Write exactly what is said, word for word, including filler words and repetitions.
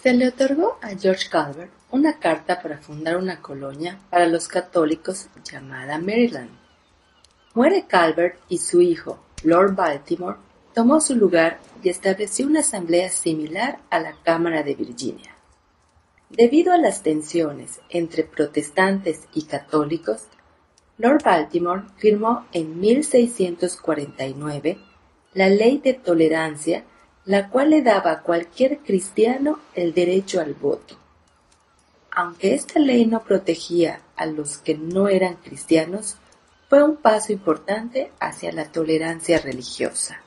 Se le otorgó a George Calvert una carta para fundar una colonia para los católicos llamada Maryland. Muere Calvert y su hijo, Lord Baltimore, tomó su lugar y estableció una asamblea similar a la Cámara de Virginia. Debido a las tensiones entre protestantes y católicos, Lord Baltimore firmó en mil seiscientos cuarenta y nueve la Ley de Tolerancia, la cual le daba a cualquier cristiano el derecho al voto. Aunque esta ley no protegía a los que no eran cristianos, fue un paso importante hacia la tolerancia religiosa.